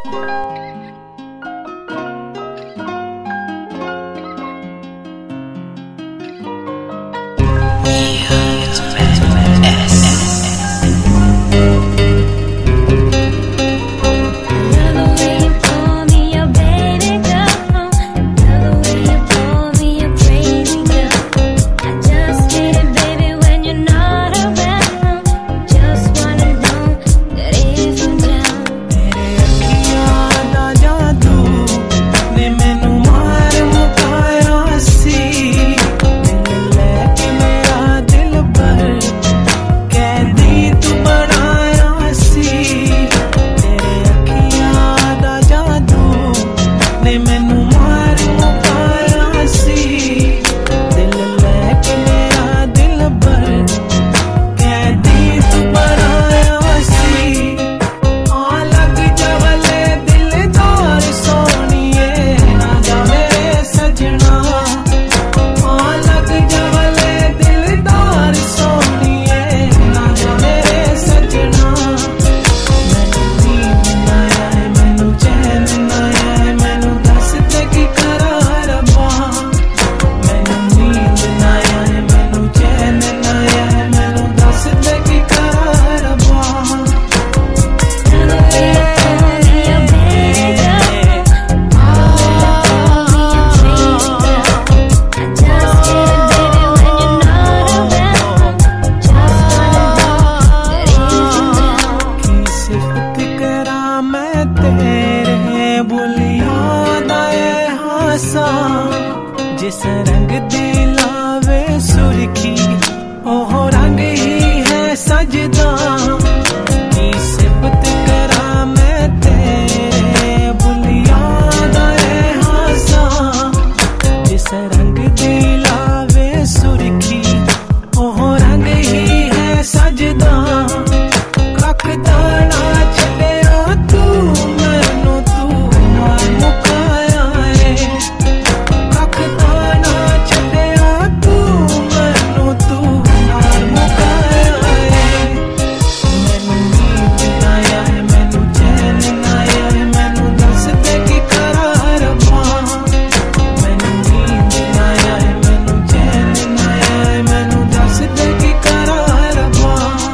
जिस रंग दी लावे सुर्खी ओह रंग ही है सजदा की सिफत करा मैं तेरे बुलिया दा हासा जिस रंग दी लावे सुर्खी ओह रंग ही है सजदा कख दाना छड़िया तू मैनू तू मार मुकाया है कख दाना छड़िया तू मैनू तू मार मुकाया है मैनू नींद ना आए मैनू चैन ना आए मैनू दस दे की करा रब्बा मैनू नींद ना आए मैनू चैन ना आए मैनू दस दे की करा रब्बा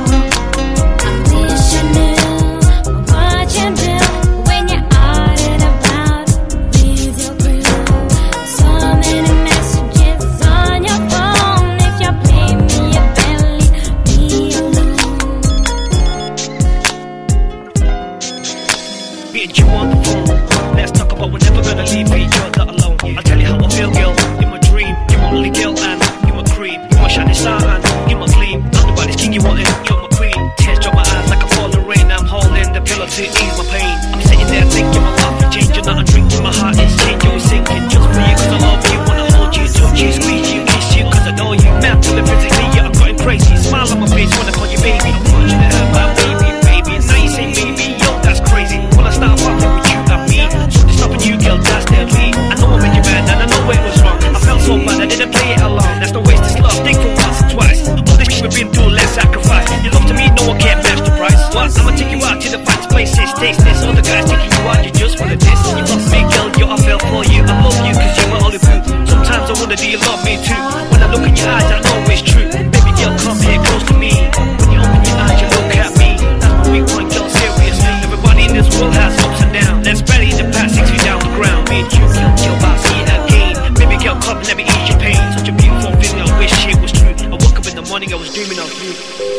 Me and you on the phone. Let's talk about we're never gonna leave each other alone. I'll tell you how I feel, girl. You're my dream, you're my only girl, and you're my cream. You're my shining star, and you're my gleam. I'm nobody's king, you want it, you're my queen. Tears drop my eyes like a falling rain. I'm holding the pillow to ease my pain. I'm sitting there thinking my life is changing, not a drinking. My heart is changing, we're sinking. Just for you, 'cause I love you, wanna hold you, touch you, squeeze you, kiss you, 'cause I know you. Mentally, physically, yeah, I'm going crazy. Smile on my face, wanna call you baby. I'm fortunate to have my baby, baby. Now you say baby, yo, that's crazy. When I start fucking with you, not me. Something stopping you, girl, that's deadly. I know I made you mad, and I know it was wrong. I felt so bad, I didn't play it along. That's no waste, this love, think for once or twice. All this shit we've been through, let's sacrifice. Your love to me, no one can match the price. What? I'ma take you out to the finest places, taste this. All the guys taking you out, you just wanna diss. You love me, girl, yo, I fell for you. I love you, 'cause you're my only boo. Sometimes I wonder, do you love me too? When I look in your eyes, I know it's true. Baby girl, come here close to me. When you open your eyes, you look at me. That's what we want, girl, seriously. Everybody in this world has ups and downs. Let's bury the past 6 feet down the ground. Me and you, girl, about to see it again. Baby girl, come, let me ease your pain. Such a beautiful feeling, I wish it was true. I woke up in the morning, I was dreaming of you.